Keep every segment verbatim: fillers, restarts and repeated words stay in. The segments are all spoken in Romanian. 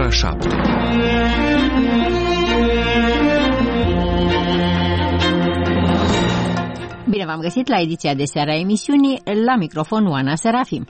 ora șapte. Bine v-am găsit la ediția de seară a emisiunii, la microfon Oana Serafim.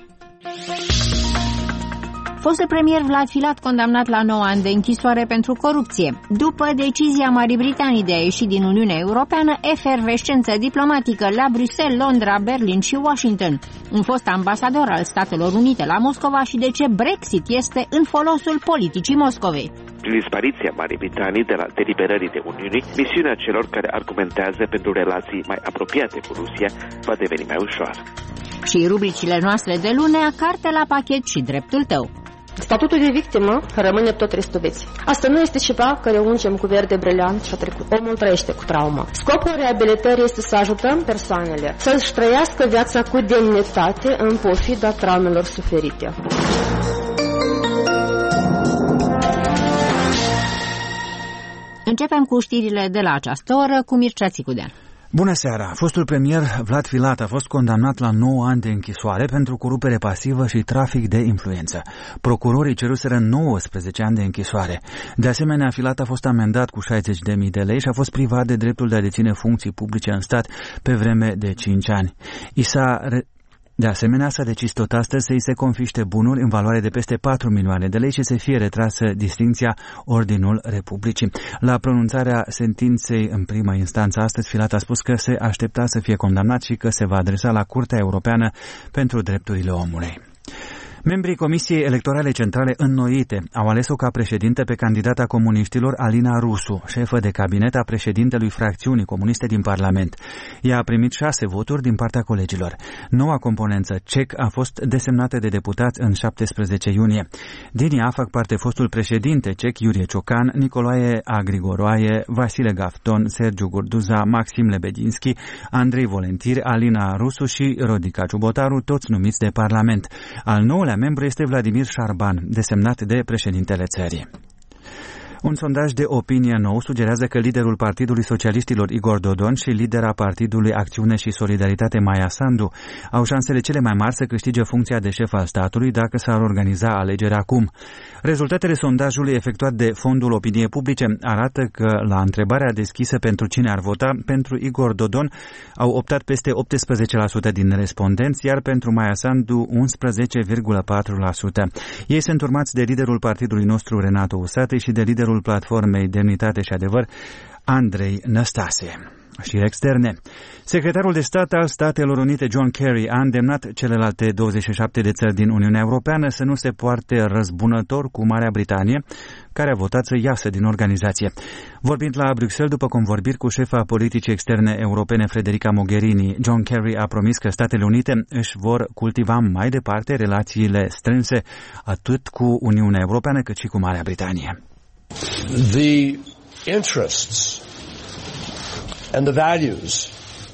Fostul premier Vlad Filat condamnat la nouă ani de închisoare pentru corupție. După decizia Marii Britanii de a ieși din Uniunea Europeană, efervescență diplomatică la Bruxelles, Londra, Berlin și Washington. Un fost ambasador al Statelor Unite la Moscova și de ce Brexit este în folosul politicii Moscovei. Prin dispariția Marii Britanii de la deliberării de Uniunii, misiunea celor care argumentează pentru relații mai apropiate cu Rusia va deveni mai ușoară. Și rubricile noastre de lunea, carte la pachet și dreptul tău. Statutul de victimă rămâne tot restul vieții. Asta nu este ceva care ungem cu verde brileant și a trecut. Omul trăiește cu traumă. Scopul reabilitării este să ajutăm persoanele să-și trăiască viața cu demnitate în pofida traumelor suferite. Începem cu știrile de la această oră cu Mircea Țicudean. Bună seara! Fostul premier Vlad Filat a fost condamnat la nouă ani de închisoare pentru corupere pasivă și trafic de influență. Procurorii ceruseră nouăsprezece ani de închisoare. De asemenea, Filat a fost amendat cu șaizeci de mii de lei și a fost privat de dreptul de a deține funcții publice în stat pe vreme de cinci ani. I s-a re- De asemenea, s-a decis tot astăzi să îi se confiște bunuri în valoare de peste patru milioane de lei și să fie retrasă distincția Ordinul Republicii. La pronunțarea sentinței în prima instanță astăzi, Filat a spus că se aștepta să fie condamnat și că se va adresa la Curtea Europeană pentru Drepturile Omului. Membrii Comisiei Electorale Centrale înnoite au ales-o ca președinte pe candidata comuniștilor Alina Rusu, șefă de cabinet a președintelui fracțiunii comuniste din Parlament. Ea a primit șase voturi din partea colegilor. Noua componență C E C a fost desemnată de deputați în șaptesprezece iunie. Din ea fac parte fostul președinte C E C Iurie Ciocan, Nicolae Agrigoroae, Vasile Gafton, Sergiu Gurduza, Maxim Lebedinski, Andrei Volentir, Alina Rusu și Rodica Ciubotaru, toți numiți de Parlament. Al nouălea membru este Vladimir Șarban, desemnat de președintele țării. Un sondaj de opinie nou sugerează că liderul Partidului Socialiștilor Igor Dodon și lidera Partidului Acțiune și Solidaritate Maia Sandu au șansele cele mai mari să câștige funcția de șef al statului dacă s-ar organiza alegeri acum. Rezultatele sondajului efectuat de Fondul Opiniei Publice arată că la întrebarea deschisă pentru cine ar vota, pentru Igor Dodon au optat peste optsprezece la sută din respondenți, iar pentru Maia Sandu unsprezece virgulă patru la sută. Ei sunt urmați de liderul partidului nostru Renato Usate și de liderul Platformei Demnitate și Adevăr Andrei Năstase. Știri externe. Secretarul de stat al Statelor Unite John Kerry a îndemnat celelalte douăzeci și șapte de țări din Uniunea Europeană să nu se poarte răzbunător cu Marea Britanie, care a votat să iasă din organizație. Vorbind la Bruxelles după convorbiri cu șefa politicii externe europene Federica Mogherini, John Kerry a promis că Statele Unite își vor cultiva mai departe relațiile strânse atât cu Uniunea Europeană cât și cu Marea Britanie. The interests and the values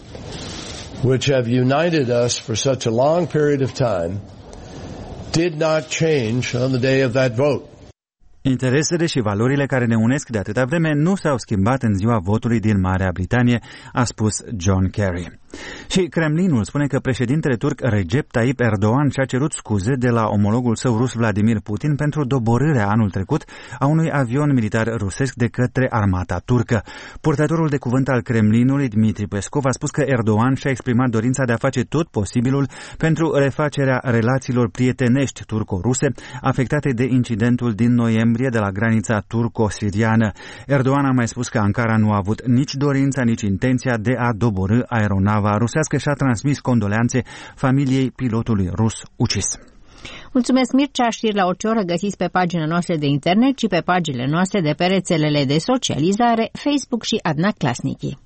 which have united us for such a long period of time did not change on the day of that vote. Interesele și valorile care ne unesc de atâta vreme nu s-au schimbat în ziua votului din Marea Britanie, a spus John Kerry. Și Kremlinul spune că președintele turc Recep Tayyip Erdogan și-a cerut scuze de la omologul său rus Vladimir Putin pentru doborârea anul trecut a unui avion militar rusesc de către armata turcă. Purtătorul de cuvânt al Kremlinului, Dmitri Peskov, a spus că Erdogan și-a exprimat dorința de a face tot posibilul pentru refacerea relațiilor prietenești turco-ruse afectate de incidentul din noiembrie de la granița turco-siriană. Erdogan a mai spus că Ankara nu a avut nici dorința, nici intenția de a doborî aeronava rusească și a transmis condoleanțe familiei pilotului rus ucis. Mulțumesc, Mircea. Știri la orice oră găsiți pe pagina noastră de internet și pe paginile noastre de pe rețelele de socializare, Facebook și Adna Klasnici.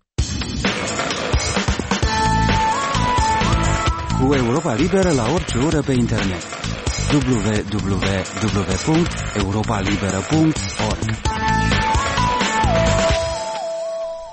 Cu Europa Liberă la orice oră pe internet. w w w punct europa liberă punct org. Cum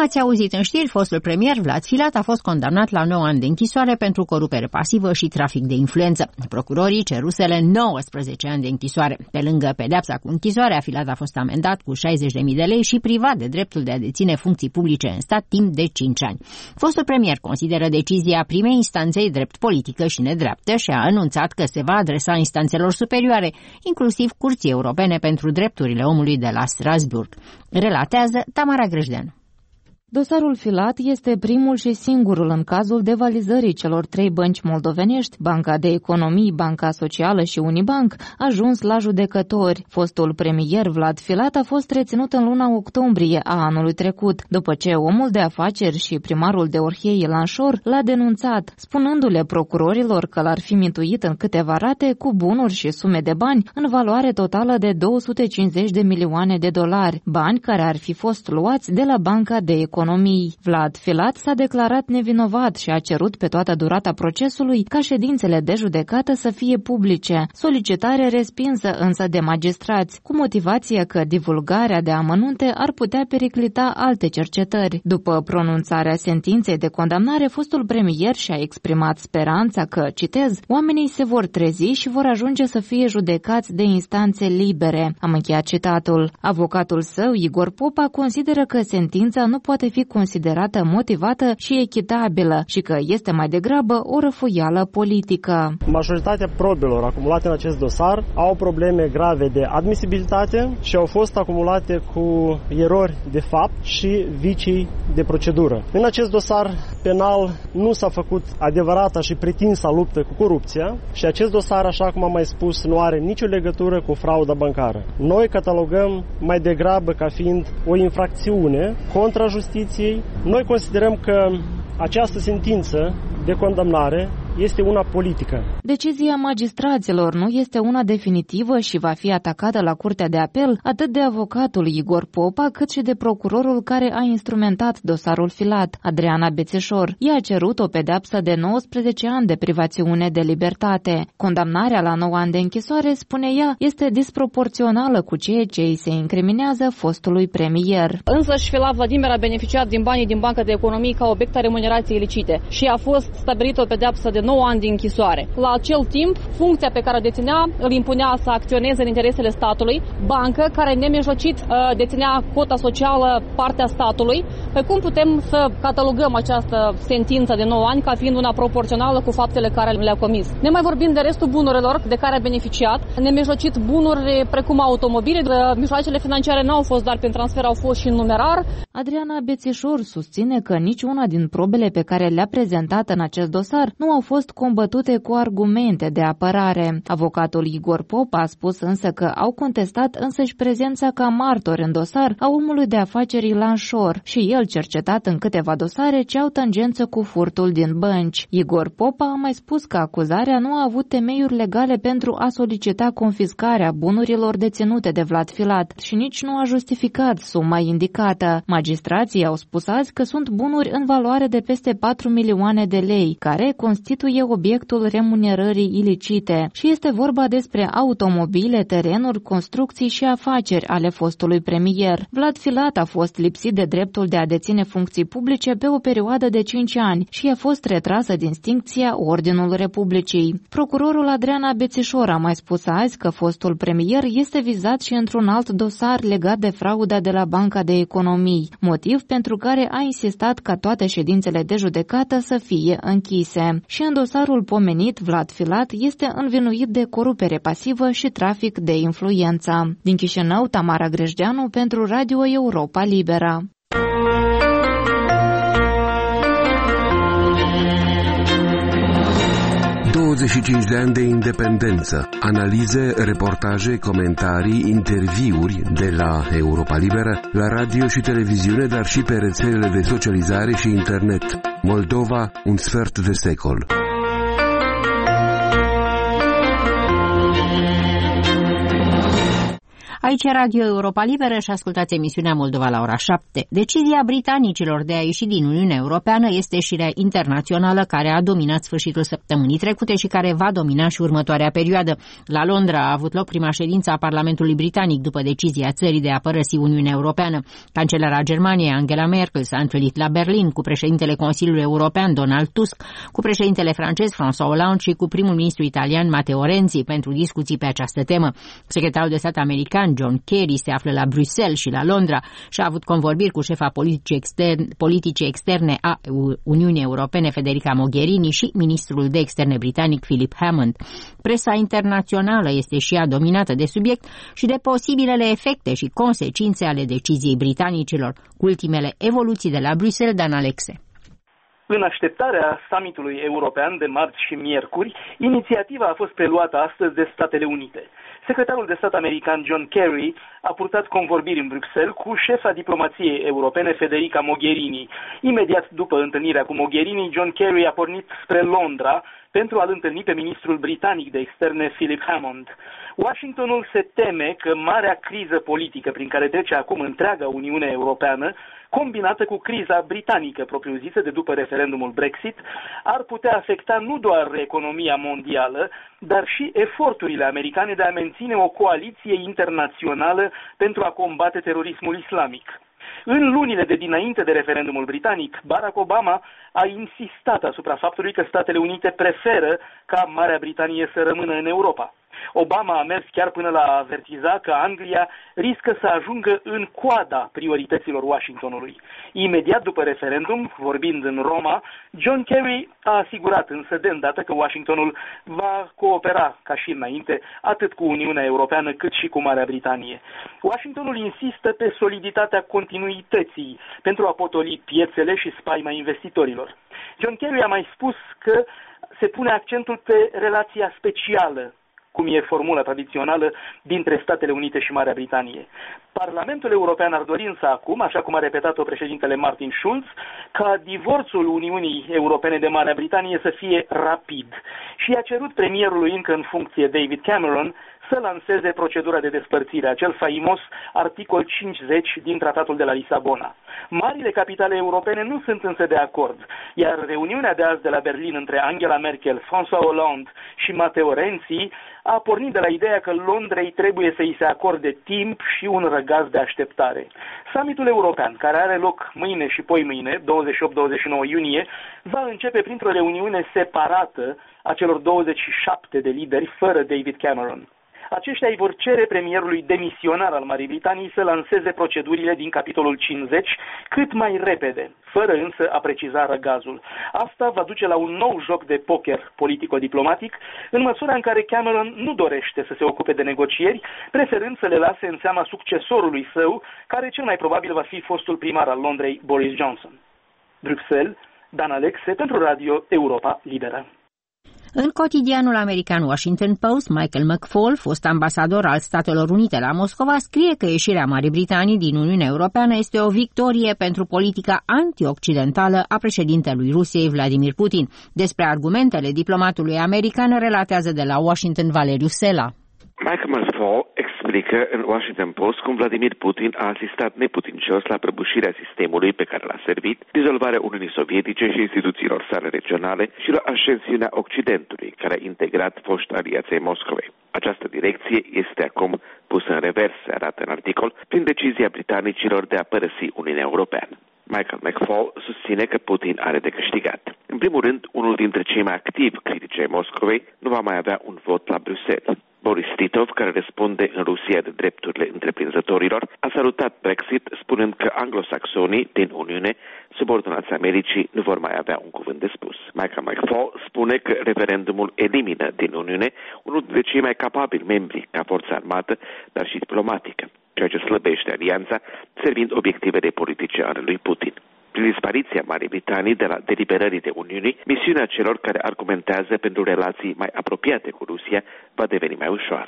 ați auzit în știri, fostul premier Vlad Filat a fost condamnat la nouă ani de închisoare pentru corupere pasivă și trafic de influență. Procurorii cerusele nouăsprezece ani de închisoare. Pe lângă pedeapsa cu închisoarea, Filat a fost amendat cu șaizeci de mii de lei și privat de dreptul de a deține funcții publice în stat timp de cinci ani. Fostul premier consideră decizia primei instanței drept politică și nedreaptă și a anunțat că se va adresa instanțelor superioare, inclusiv Curții Europene pentru Drepturile Omului de la Strasbourg. Relatează Tamara Grăjdeanu. Dosarul Filat este primul și singurul în cazul devalizării celor trei bănci moldovenești, Banca de Economii, Banca Socială și Unibank, ajuns la judecători. Fostul premier Vlad Filat a fost reținut în luna octombrie a anului trecut, după ce omul de afaceri și primarul de Orhei Lanșor l-a denunțat, spunându-le procurorilor că l-ar fi mituit în câteva rate cu bunuri și sume de bani în valoare totală de două sute cincizeci de milioane de dolari, bani care ar fi fost luați de la Banca de Economii. Vlad Filat s-a declarat nevinovat și a cerut pe toată durata procesului ca ședințele de judecată să fie publice, solicitare respinsă însă de magistrați, cu motivația că divulgarea de amănunte ar putea periclita alte cercetări. După pronunțarea sentinței de condamnare, fostul premier și-a exprimat speranța că, citez, oamenii se vor trezi și vor ajunge să fie judecați de instanțe libere. Am încheiat citatul. Avocatul său, Igor Popa, consideră că sentința nu poate fi considerată motivată și echitabilă și că este mai degrabă o răfuială politică. Majoritatea probelor acumulate în acest dosar au probleme grave de admisibilitate și au fost acumulate cu erori de fapt și vicii de procedură. În acest dosar penal nu s-a făcut adevărata și pretinsa luptă cu corupția și acest dosar, așa cum am mai spus, nu are nicio legătură cu frauda bancară. Noi catalogăm mai degrabă ca fiind o infracțiune contra justiției. Noi considerăm că această sentință de condamnare este una politică. Decizia magistraților nu este una definitivă și va fi atacată la Curtea de Apel atât de avocatul Igor Popa, cât și de procurorul care a instrumentat dosarul Filat, Adriana Bețișor. Ea a cerut o pedeapsă de nouăsprezece ani de privațiune de libertate. Condamnarea la nouă ani de închisoare, spune ea, este disproporțională cu ceea ce îi se incriminează fostului premier. Însăși Filat Vladimir a beneficiat din banii din Banca de Economii ca obiect a remunerației ilicite și a fost stabilită o pedeapsă de nouă ani de închisoare. La acel timp, funcția pe care o deținea îl impunea să acționeze în interesele statului, bancă care nemijlocit deținea cota socială partea statului. Pe cum putem să catalogăm această sentință de nouă ani ca fiind una proporțională cu faptele care le-a comis? Ne mai vorbim de restul bunurilor de care a beneficiat, nemijlocit bunuri precum automobile, mijloacele financiare nu au fost doar prin transfer, au fost și în numerar. Adriana Bețișor susține că niciuna din probele pe care le-a prezentat în acest dosar nu au fost combătute cu argumente de apărare. Avocatul Igor Popa a spus însă că au contestat însăși prezența ca martor în dosar a omului de afaceri Lanșor și el cercetat în câteva dosare ce au tangență cu furtul din bănci. Igor Popa a mai spus că acuzarea nu a avut temeiuri legale pentru a solicita confiscarea bunurilor deținute de Vlad Filat și nici nu a justificat suma indicată. Magistrații au spus azi că sunt bunuri în valoare de peste patru milioane de lei, care constituie obiectul remunerării ilicite și este vorba despre automobile, terenuri, construcții și afaceri ale fostului premier. Vlad Filat a fost lipsit de dreptul de a deține funcții publice pe o perioadă de cinci ani și a fost retrasă din distincția Ordinul Republicii. Procurorul Adriana Bețișor a mai spus azi că fostul premier este vizat și într-un alt dosar legat de frauda de la Banca de Economii, motiv pentru care a insistat ca toate ședințele de judecată să fie închise. Și în dosarul pomenit, Vlad Filat este învinuit de corupere pasivă și trafic de influență. Din Chișinău, Tamara Grăjdeanu pentru Radio Europa Liberă. douăzeci și cinci de ani de independență, analize, reportaje, comentarii, interviuri de la Europa Liberă, la radio și televiziune, dar și pe rețelele de socializare și internet. Moldova, un sfert de secol. Aici Radio Europa Liberă și ascultați emisiunea Moldova la ora șapte. Decizia britanicilor de a ieși din Uniunea Europeană este ieșirea internațională care a dominat sfârșitul săptămânii trecute și care va domina și următoarea perioadă. La Londra a avut loc prima ședință a Parlamentului Britanic după decizia țării de a părăsi Uniunea Europeană. Cancelara Germaniei Angela Merkel s-a întâlnit la Berlin cu președintele Consiliului European Donald Tusk, cu președintele francez François Hollande și cu primul ministru italian Matteo Renzi pentru discuții pe această temă. Secretarul de stat american John Kerry se află la Bruxelles și la Londra și a avut convorbiri cu șefa politicii externe, politicii externe a Uniunii Europene Federica Mogherini și ministrul de externe britanic Philip Hammond. Presa internațională este și ea dominată de subiect și de posibilele efecte și consecințe ale deciziei britanicilor, cu ultimele evoluții de la Bruxelles, Dan Alexe. În așteptarea summitului european de marți și miercuri, inițiativa a fost preluată astăzi de Statele Unite. Secretarul de stat american John Kerry a purtat convorbiri în Bruxelles cu șefa diplomației europene Federica Mogherini. Imediat după întâlnirea cu Mogherini, John Kerry a pornit spre Londra pentru a-l întâlni pe ministrul britanic de externe Philip Hammond. Washingtonul se teme că marea criză politică prin care trece acum întreaga Uniune Europeană, combinată cu criza britanică propriu-zisă de după referendumul Brexit, ar putea afecta nu doar economia mondială, dar și eforturile americane de a menține o coaliție internațională pentru a combate terorismul islamic. În lunile de dinainte de referendumul britanic, Barack Obama a insistat asupra faptului că Statele Unite preferă ca Marea Britanie să rămână în Europa. Obama a mers chiar până la a avertiza că Anglia riscă să ajungă în coada priorităților Washingtonului. Imediat după referendum, vorbind în Roma, John Kerry a asigurat însă de îndată că Washingtonul va coopera ca și înainte, atât cu Uniunea Europeană cât și cu Marea Britanie. Washingtonul insistă pe soliditatea continuității pentru a potoli piețele și spaima investitorilor. John Kerry a mai spus că se pune accentul pe relația specială, cum e formula tradițională, dintre Statele Unite și Marea Britanie. Parlamentul European ar dori însă acum, așa cum a repetat-o președintele Martin Schulz, ca divorțul Uniunii Europene de Marea Britanie să fie rapid și a cerut premierului încă în funcție David Cameron să lanseze procedura de despărțire, acel faimos articol cincizeci din Tratatul de la Lisabona. Marile capitale europene nu sunt însă de acord, iar reuniunea de azi de la Berlin între Angela Merkel, François Hollande și Matteo Renzi a pornit de la ideea că Londrei trebuie să îi se acorde timp și un răgaz de așteptare. Summitul european, care are loc mâine și poimâine, douăzeci și opt douăzeci și nouă iunie, va începe printr-o reuniune separată a celor douăzeci și șapte de lideri fără David Cameron. Aceștia îi vor cere premierului demisionar al Marii Britanii să lanseze procedurile din capitolul cincizeci cât mai repede, fără însă a preciza răgazul. Asta va duce la un nou joc de poker politico-diplomatic, în măsura în care Cameron nu dorește să se ocupe de negocieri, preferând să le lase în seama succesorului său, care cel mai probabil va fi fostul primar al Londrei, Boris Johnson. Bruxelles, Dan Alexe pentru Radio Europa Liberă. În cotidianul american Washington Post, Michael McFaul, fost ambasador al Statelor Unite la Moscova, scrie că ieșirea Marii Britanii din Uniunea Europeană este o victorie pentru politica antioccidentală a președintelui Rusiei Vladimir Putin. Despre argumentele diplomatului american relatează de la Washington Valeriu Sela. Michael McFaul explică în Washington Post cum Vladimir Putin a asistat neputincios la prăbușirea sistemului pe care l-a servit, dizolvarea Uniunii Sovietice și instituțiilor sale regionale și la ascensiunea Occidentului, care a integrat foști aliații Moscovei. Această direcție este acum pusă în revers, se arată în articol, prin decizia britanicilor de a părăsi Uniunea Europeană. Michael McFaul susține că Putin are de câștigat. În primul rând, unul dintre cei mai activi critici ai Moscovei nu va mai avea un vot la Bruxelles. Boris Titov, care răspunde în Rusia de drepturile întreprinzătorilor, a salutat Brexit spunând că anglosaxonii din Uniune, subordonați Americii, nu vor mai avea un cuvânt de spus. Michael McFaul spune că referendumul elimină din Uniune unul dintre cei mai capabili membri ca forță armată, dar și diplomatică, ceea ce slăbește alianța, servind obiectivele politice ale lui Putin. Prin dispariția Marii Britanii de la deliberările Uniunii, misiunea celor care argumentează pentru relații mai apropiate cu Rusia va deveni mai ușoară.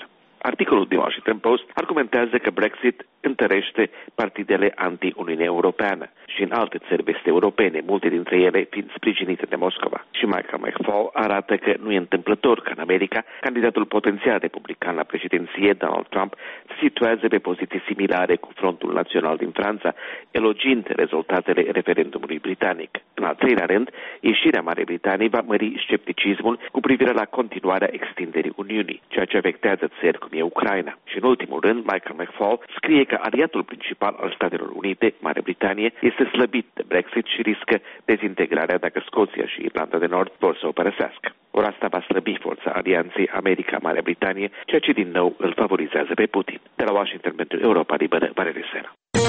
Articolul din Washington Post argumentează că Brexit întărește partidele anti-Uniunea Europeană și în alte țări vest europene, multe dintre ele fiind sprijinite de Moscova. Și Michael McFaul arată că nu e întâmplător că în America candidatul potențial republican la președinție, Donald Trump, se situează pe poziții similare cu Frontul Național din Franța, elogiind rezultatele referendumului britanic. În al treilea rând, ieșirea Marii Britanii va mări scepticismul cu privire la continuarea extinderii Uniunii, ceea ce afectează țări cum e Ucraina. Și în ultimul rând, Michael McFaul scrie că aliatul principal al Statelor Unite, Marea Britanie, este slăbit de Brexit și riscă dezintegrarea dacă Scoția și Irlanda de Nord vor să o părăsească. Ori asta va slăbi forța alianței America-Marea Britanie, ceea ce din nou îl favorizează pe Putin. De la Washington pentru Europa Liberă, Valerie Sera.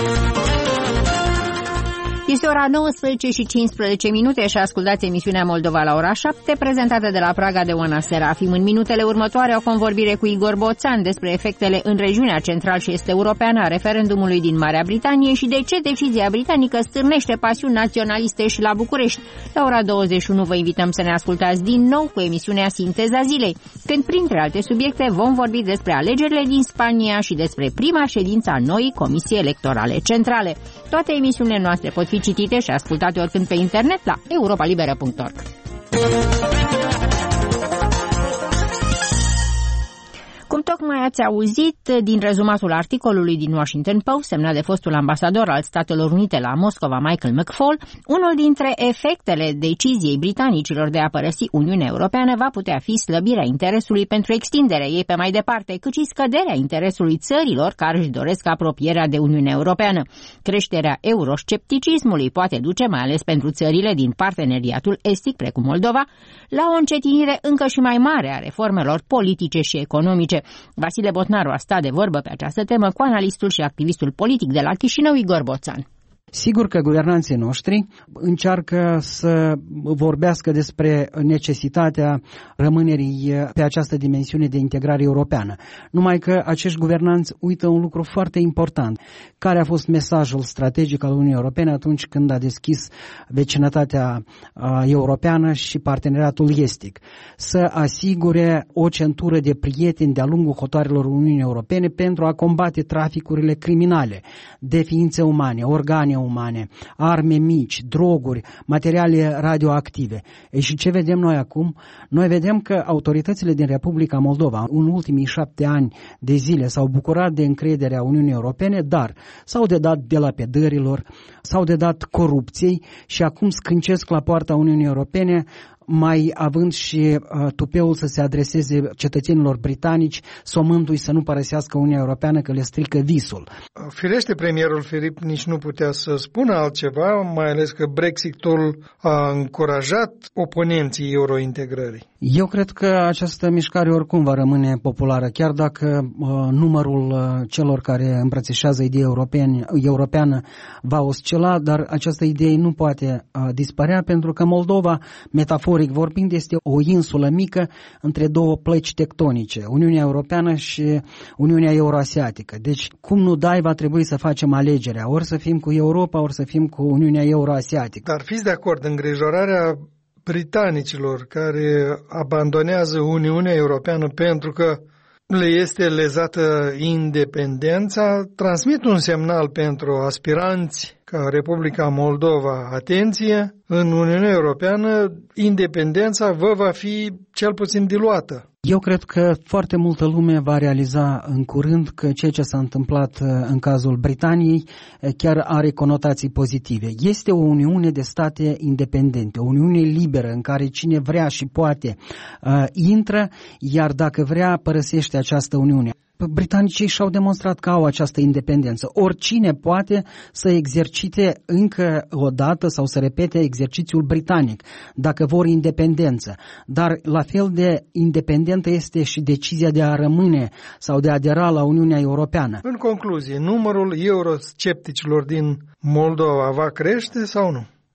Este ora nouăsprezece și cincisprezece minute și ascultați emisiunea Moldova la ora șapte, prezentată de la Praga de Oana Serafim. În minutele următoare o convorbire cu Igor Boțan despre efectele în regiunea central și est europeană a referendumului din Marea Britanie și de ce decizia britanică stârnește pasiuni naționaliste și la București. La ora douăzeci și unu vă invităm să ne ascultați din nou cu emisiunea Sinteza Zilei, când printre alte subiecte vom vorbi despre alegerile din Spania și despre prima ședință a noii Comisii Electorale Centrale. Toate emisiunile noastre pot fi citite și ascultate oricând pe internet la europa liberă punct org. Cum tocmai ați auzit din rezumatul articolului din Washington Post, semnat de fostul ambasador al Statelor Unite la Moscova, Michael McFaul, unul dintre efectele deciziei britanicilor de a părăsi Uniunea Europeană va putea fi slăbirea interesului pentru extinderea ei pe mai departe, cât și scăderea interesului țărilor care își doresc apropierea de Uniunea Europeană. Creșterea euroscepticismului poate duce, mai ales pentru țările din parteneriatul estic, precum Moldova, la o încetinire încă și mai mare a reformelor politice și economice. Vasile Botnaru a stat de vorbă pe această temă cu analistul și activistul politic de la Chișinău, Igor Boțan. Sigur că guvernanții noștri încearcă să vorbească despre necesitatea rămânerii pe această dimensiune de integrare europeană. Numai că acești guvernanți uită un lucru foarte important. Care a fost mesajul strategic al Uniunii Europene atunci când a deschis vecinătatea europeană și parteneriatul estic? Să asigure o centură de prieteni de-a lungul hotarelor Uniunii Europene pentru a combate traficurile criminale de ființe umane, organe umane, arme mici, droguri, materiale radioactive. E și ce vedem noi acum? Noi vedem că autoritățile din Republica Moldova în ultimii șapte ani de zile s-au bucurat de încrederea Uniunii Europene, dar s-au dedat delapedărilor, s-au dedat corupției și acum scâncesc la poarta Uniunii Europene, mai având și uh, tupeul să se adreseze cetățenilor britanici, somându-i să nu părăsească Uniunea Europeană, că le strică visul. Firește, premierul Filip nici nu putea să spună altceva, mai ales că Brexitul a încurajat oponenții eurointegrării. Eu cred că această mișcare oricum va rămâne populară, chiar dacă uh, numărul uh, celor care îmbrățișează ideea europeană va oscila, dar această idee nu poate uh, dispărea, pentru că Moldova, metaforic vorbind, este o insulă mică între două plăci tectonice, Uniunea Europeană și Uniunea Euroasiatică. Deci, cum nu dai, va trebui să facem alegerea, ori să fim cu Europa, ori să fim cu Uniunea Euroasiatică. Dar fiți de acord, îngrijorarea britanicilor care abandonează Uniunea Europeană pentru că le este lezată independența, transmit un semnal pentru aspiranți ca Republica Moldova, atenție, în Uniunea Europeană independența vă va fi cel puțin diluată. Eu cred că foarte multă lume va realiza în curând că ceea ce s-a întâmplat în cazul Britaniei chiar are conotații pozitive. Este o uniune de state independente, o uniune liberă în care cine vrea și poate uh, intră, iar dacă vrea părăsește această uniune. Britanicii și-au demonstrat că au această independență. Oricine poate să exercite încă o dată sau să repete exercițiul britanic, dacă vor independență. Dar la fel de independentă este și decizia de a rămâne sau de a adera la Uniunea Europeană. În concluzie, numărul euroscepticilor din Moldova va crește sau nu?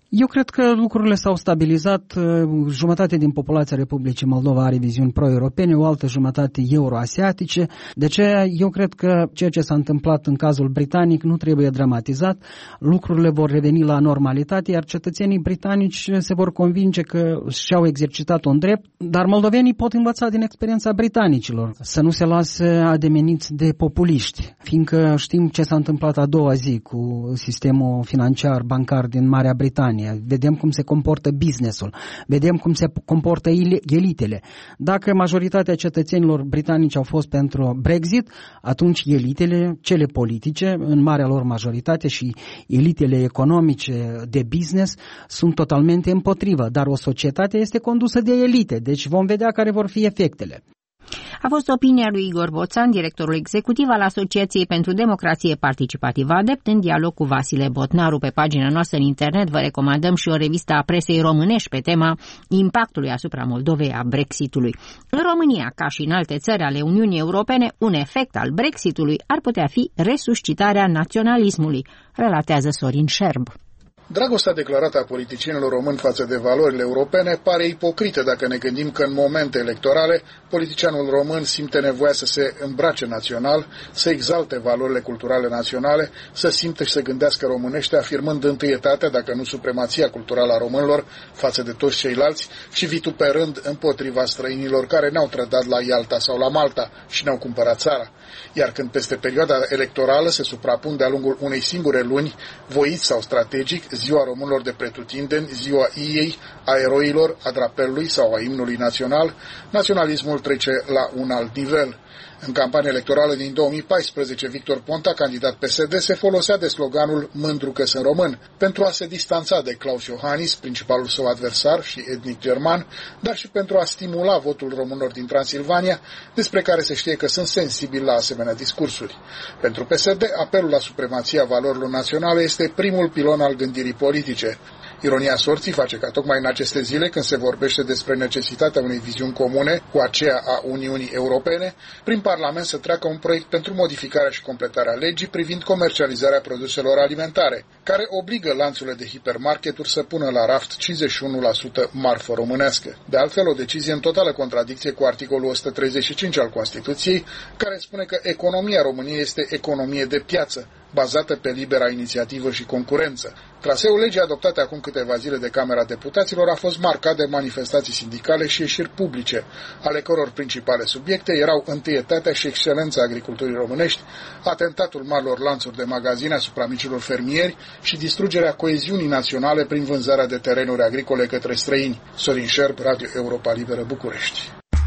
Eu cred că lucrurile s-au stabilizat. Jumătate din populația Republicii Moldova are viziuni pro-europene, o altă jumătate euro-asiatice. De aceea eu cred că ceea ce s-a întâmplat în cazul britanic nu trebuie dramatizat. Lucrurile vor reveni la normalitate, iar cetățenii britanici se vor convinge că și-au exercitat un drept, dar moldovenii pot învăța din experiența britanicilor, să nu se lase ademeniți de populiști, fiindcă știm ce s-a întâmplat a doua zi cu sistemul financiar bancar din Marea Britanie. Vedem cum se comportă businessul, vedem cum se comportă elitele. Dacă majoritatea cetățenilor britanici au fost pentru Brexit, atunci elitele, cele politice, în marea lor majoritate, și elitele economice de business sunt totalmente împotrivă. Dar o societate este condusă de elite, deci vom vedea care vor fi efectele. A fost opinia lui Igor Boțan, directorul executiv al Asociației pentru Democrație Participativă ADEPT, în dialog cu Vasile Botnaru. Pe pagina noastră în internet vă recomandăm și o revistă a presei românești pe tema impactului asupra Moldovei a Brexitului. În România, ca și în alte țări ale Uniunii Europene, un efect al Brexitului ar putea fi resuscitarea naționalismului, relatează Sorin Șerb. Dragostea declarată a politicienilor români față de valorile europene pare ipocrită dacă ne gândim că în momente electorale politicianul român simte nevoia să se îmbrace național, să exalte valorile culturale naționale, să simte și să gândească românește, afirmând întâietatea, dacă nu supremația culturală a românilor față de toți ceilalți și vituperând împotriva străinilor care ne-au trădat la Ialta sau la Malta și ne-au cumpărat țara. Iar când peste perioada electorală se suprapun de-a lungul unei singure luni, voit sau strategic, ziua românilor de pretutindeni, ziua iei, a eroilor, a drapelului sau a imnului național, naționalismul trece la un alt nivel. În campania electorală din două mii paisprezece, Victor Ponta, candidat P S D, se folosea de sloganul "Mândru că sunt român", pentru a se distanța de Klaus Iohannis, principalul său adversar și etnic german, dar și pentru a stimula votul românilor din Transilvania, despre care se știe că sunt sensibili la asemenea discursuri. Pentru P S D, apelul la supremația valorilor naționale este primul pilon al gândirii politice. Ironia sorții face ca tocmai în aceste zile, când se vorbește despre necesitatea unei viziuni comune cu aceea a Uniunii Europene, prin Parlament să treacă un proiect pentru modificarea și completarea legii privind comercializarea produselor alimentare, care obligă lanțurile de hipermarketuri să pună la raft cincizeci și unu la sută marfă românească. De altfel, o decizie în totală contradicție cu articolul o sută treizeci și cinci al Constituției, care spune că economia României este economie de piață, bazată pe libera inițiativă și concurență. Traseul legii adoptate acum câteva zile de Camera Deputaților a fost marcat de manifestații sindicale și ieșiri publice, ale căror principale subiecte erau întâietatea și excelența agriculturii românești, atentatul marilor lanțuri de magazine asupra micilor fermieri și distrugerea coeziunii naționale prin vânzarea de terenuri agricole către străini. Sorin Șerb, Radio Europa Liberă, București.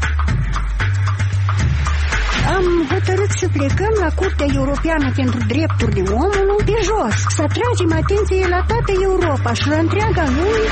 Am hotărât să plecăm la Curtea Europeană pentru Drepturile Omului pe jos, să atragem atenție la toată Europa și la întreaga lume.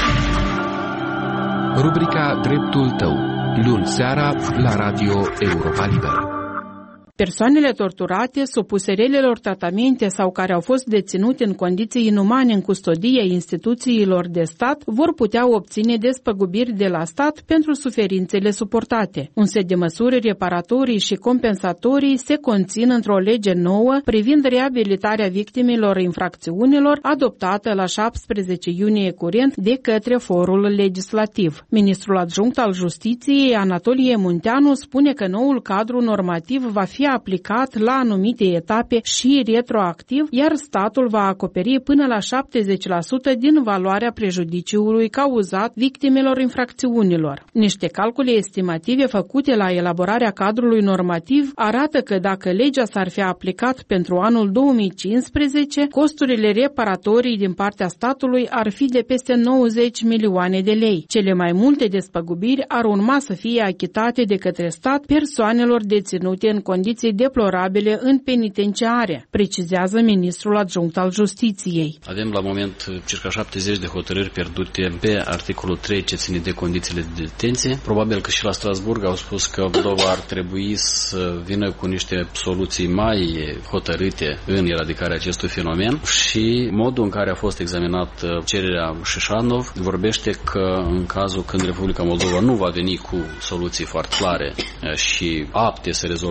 Rubrica Dreptul tău, luni seara la Radio Europa Liberă. Persoanele torturate, supuse relelor tratamente sau care au fost deținute în condiții inumane în custodie instituțiilor de stat vor putea obține despăgubiri de la stat pentru suferințele suportate. Un set de măsuri reparatorii și compensatorii se conțin într-o lege nouă privind reabilitarea victimelor infracțiunilor adoptată la șaptesprezece iunie curent de către forul legislativ. Ministrul adjunct al Justiției, Anatolie Munteanu, spune că noul cadru normativ va fi aplicat la anumite etape și retroactiv, iar statul va acoperi până la șaptezeci la sută din valoarea prejudiciului cauzat victimelor infracțiunilor. Niște calcule estimative făcute la elaborarea cadrului normativ arată că dacă legea s-ar fi aplicat pentru anul două mii cincisprezece, costurile reparatorii din partea statului ar fi de peste nouăzeci milioane de lei. Cele mai multe despăgubiri ar urma să fie achitate de către stat persoanelor deținute în condiții deplorabile în penitenciare, precizează ministrul adjunct al Justiției. Avem la moment circa șaptezeci de hotărâri pierdute pe articolul trei ce ține de condițiile de detenție. Probabil că și la Strasburg au spus că Moldova ar trebui să vină cu niște soluții mai hotărâte în eradicarea acestui fenomen și modul în care a fost examinat cererea Șișanov vorbește că în cazul când Republica Moldova nu va veni cu soluții foarte clare și apte să rezolve problema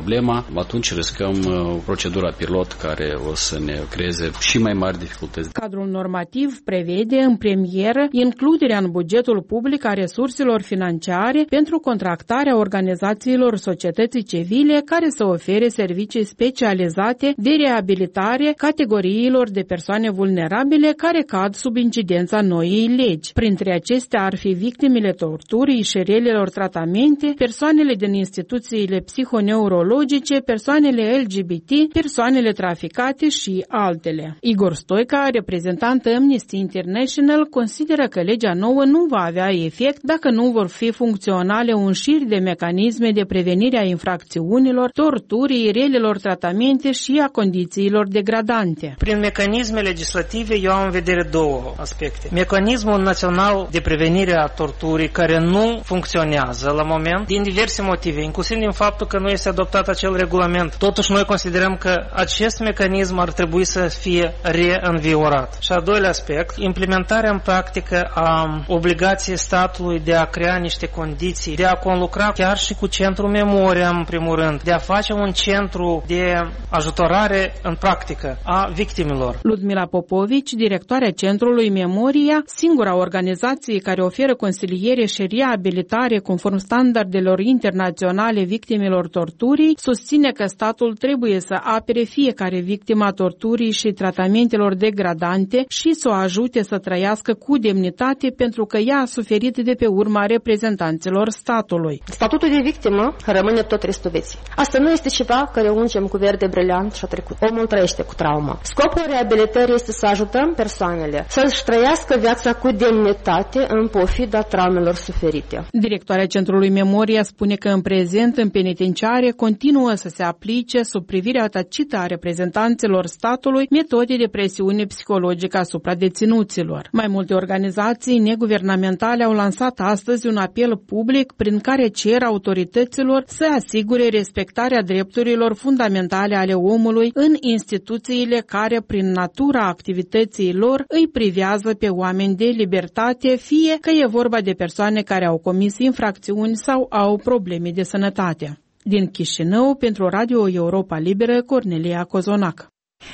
problema, atunci riscăm procedura pilot care o să ne creeze și mai mari dificultăți. Cadrul normativ prevede în premieră includerea în bugetul public a resurselor financiare pentru contractarea organizațiilor societății civile care să ofere servicii specializate de reabilitare categoriilor de persoane vulnerabile care cad sub incidența noii legi. Printre acestea ar fi victimele torturii și relelor tratamente, persoanele din instituțiile psihoneurologice, persoanele L G B T, persoanele traficate și altele. Igor Stoica, reprezentant Amnesty International, consideră că legea nouă nu va avea efect dacă nu vor fi funcționale un șir de mecanisme de prevenire a infracțiunilor, torturii, relelor tratamente și a condițiilor degradante. Prin mecanisme legislative eu am în vedere două aspecte. Mecanismul național de prevenire a torturii care nu funcționează la moment din diverse motive, inclusiv din faptul că nu este adoptat acel regulament. Totuși noi considerăm că acest mecanism ar trebui să fie reînviorat. Și al doilea aspect, implementarea în practică a obligației statului de a crea niște condiții, de a conlucra chiar și cu Centrul Memoria în primul rând, de a face un centru de ajutorare în practică a victimelor. Ludmila Popovici, directoarea Centrului Memoria, singura organizație care oferă consiliere și reabilitare conform standardelor internaționale victimelor torturii, susține că statul trebuie să apere fiecare victima torturii și tratamentelor degradante și să o ajute să trăiască cu demnitate pentru că ea a suferit de pe urma reprezentanților statului. Statutul de victimă rămâne tot restul vieții. Asta nu este ceva care ungem cu verde briljant și a trecut. Omul trăiește cu trauma. Scopul reabilitării este să ajutăm persoanele să-și trăiască viața cu demnitate în pofida traumelor suferite. Directoarea Centrului Memoria spune că în prezent în penitenciare continuă să se aplice sub privirea tacită a reprezentanților statului metode de presiune psihologică asupra deținuților. Mai multe organizații neguvernamentale au lansat astăzi un apel public prin care cer autorităților să asigure respectarea drepturilor fundamentale ale omului în instituțiile care, prin natura activității lor, îi privează pe oameni de libertate, fie că e vorba de persoane care au comis infracțiuni sau au probleme de sănătate. Din Chișinău, pentru Radio Europa Liberă, Cornelia Cozonac.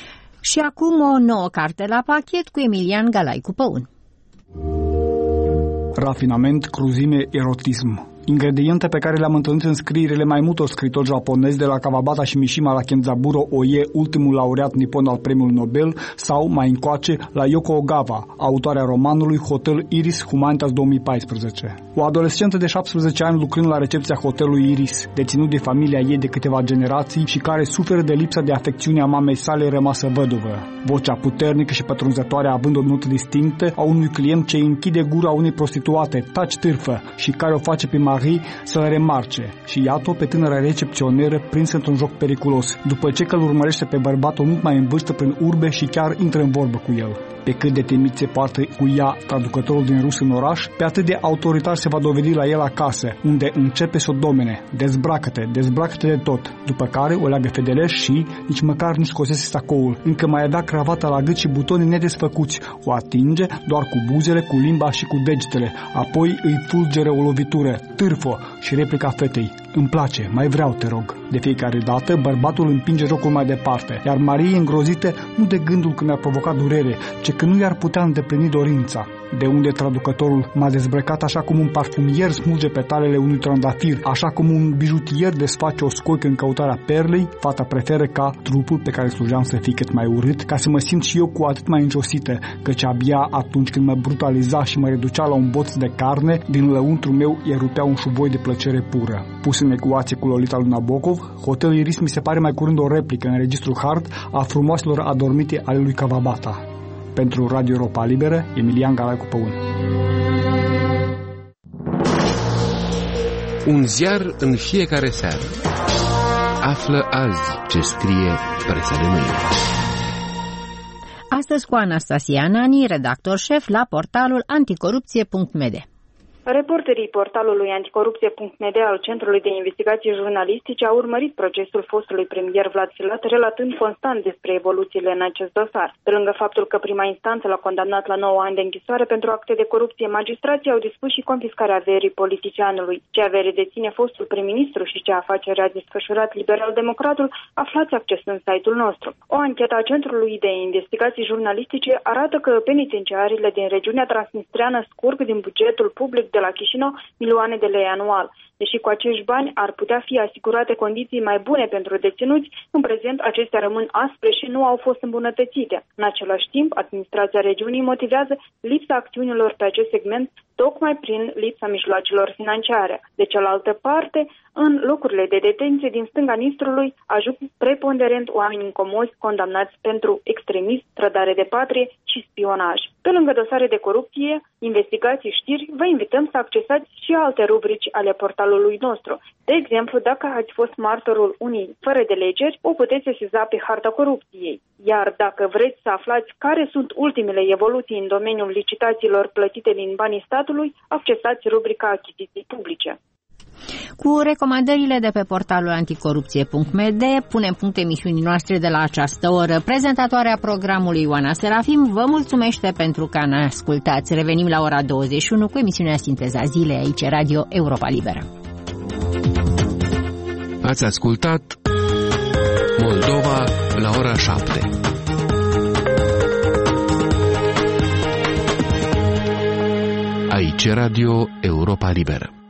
Și acum o nouă carte la pachet cu Emilian Galaicu Păun. Rafinament, cruzime, erotism. Ingrediente pe care le-am întâlnit în scrierile mai multor scritori japonezi, de la Kawabata și Mishima la Kenzaburo Oie, ultimul laureat nipon al Premiului Nobel, sau, mai încoace, la Yoko Ogawa, autoarea romanului Hotel Iris Humanitas două mii paisprezece. O adolescentă de șaptesprezece ani lucrând la recepția hotelului Iris, deținut de familia ei de câteva generații și care suferă de lipsa de afecțiune a mamei sale rămasă văduvă. Vocea puternică și pătrunzătoare având o notă distinctă a unui client ce închide gura unei prostituate, taci târfă, și care o face pe Marie să-l remarce, și iată-o pe tânăra recepționeră prinsă într-un joc periculos, după ce că îl urmărește pe bărbatul mult mai în vârstă prin urbe și chiar intră în vorbă cu el. Pe cât de temit se poartă cu ea traducătorul din rus în oraș, pe atât de autoritar se va dovedi la el acasă, unde începe să o domene. Dezbracă-te, dezbracă-te de tot, după care o leagă fedeleș și nici măcar nu scosese sacoul, încă mai avea cravata la gât și butonii nedesfăcuți, o atinge doar cu buzele, cu limba și cu degetele, apoi îi fulgeră o lovitură, târfă, și replica fetei: îmi place, mai vreau, te rog. De fiecare dată, bărbatul împinge jocul mai departe, iar Marie, îngrozită nu de gândul că mi-a provocat durere, ci că nu i-ar putea îndeplini dorința. De unde traducătorul m-a dezbrăcat așa cum un parfumier smulge petalele unui trandafir, așa cum un bijutier desface o scoică în căutarea perlei, fata preferă ca trupul pe care slujeam să fie cât mai urât, ca să mă simt și eu cu atât mai înjosită, căci abia atunci când mă brutaliza și mă reducea la un boț de carne, din lăuntru meu erupea un șuvoi de plăcere pură. Pus în ecuație cu Lolita lui Nabokov, Hotel Iris mi se pare mai curând o replică în registrul hard a frumoaselor adormite ale lui Kawabata. Pentru Radio Europa Liberă, Emilian Galaicu Păun. Un ziar în fiecare seară. Află azi ce scrie presa de mâine. Astăzi cu Anastasia Nani, redactor șef la portalul anticorupție punct m d. Reporterii portalului anticorupție punct m d al Centrului de Investigații Jurnalistice au urmărit procesul fostului premier Vlad Filat, relatând constant despre evoluțiile în acest dosar. Pe lângă faptul că prima instanță l-a condamnat la nouă ani de închisoare pentru acte de corupție, magistrații au dispus și confiscarea averii politicianului. Ce avere deține fostul prim-ministru și ce afacere a desfășurat liberal-democratul, aflați accesând site-ul nostru. O anchetă a Centrului de Investigații Jurnalistice arată că penitenciarile din regiunea transnistreană scurg din bugetul public de la Chișinău milioane de lei anual. Deși cu acești bani ar putea fi asigurate condiții mai bune pentru deținuți, în prezent acestea rămân aspre și nu au fost îmbunătățite. În același timp, administrația regiunii motivează lipsa acțiunilor pe acest segment tocmai prin lipsa mijloacelor financiare. De cealaltă parte, în locurile de detenție din stânga Nistrului ajung preponderent oameni incomozi condamnați pentru extremism, trădare de patrie și spionaj. Pe lângă dosare de corupție, investigații, știri, vă invităm să accesați și alte rubrici ale portalului nostru. De exemplu, dacă ați fost martorul unei fără de legeri, o puteți sesiza pe harta corupției. Iar dacă vreți să aflați care sunt ultimele evoluții în domeniul licitațiilor plătite din banii statului, accesați rubrica achiziții publice. Cu recomandările de pe portalul anticorupție punct m d punem punct emisiunii noastre de la această oră. Prezentatoarea programului Ioana Serafim vă mulțumește pentru că ne ascultați. Revenim la ora douăzeci și unu cu emisiunea Sinteza Zilei aici Radio Europa Liberă. Ați ascultat Moldova la ora șapte. Aici Radio Europa Liberă.